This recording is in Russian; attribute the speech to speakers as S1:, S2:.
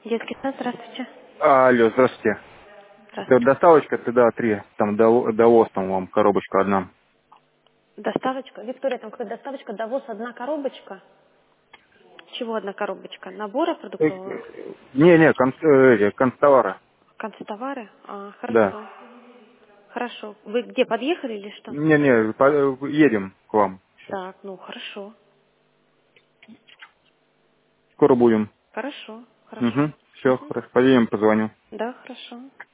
S1: Детский сад, здравствуйте.
S2: Алло, здравствуйте. Это
S1: Здравствуйте.
S2: доставочка ТДА-3, там довоз, там вам коробочка одна.
S1: Доставочка. Виктория, там какая доставочка, довоз, одна коробочка. Чего одна коробочка? Набора продуктового?
S2: Не, констовара,
S1: Канцтовары? А,
S2: да.
S1: хорошо. Хорошо. Вы где, подъехали или что?
S2: Не, едем к вам сейчас.
S1: Так, ну хорошо.
S2: Скоро будем.
S1: Хорошо, хорошо.
S2: Угу, все,
S1: Мгм.
S2: хорошо, поедем, позвоню.
S1: Да, хорошо.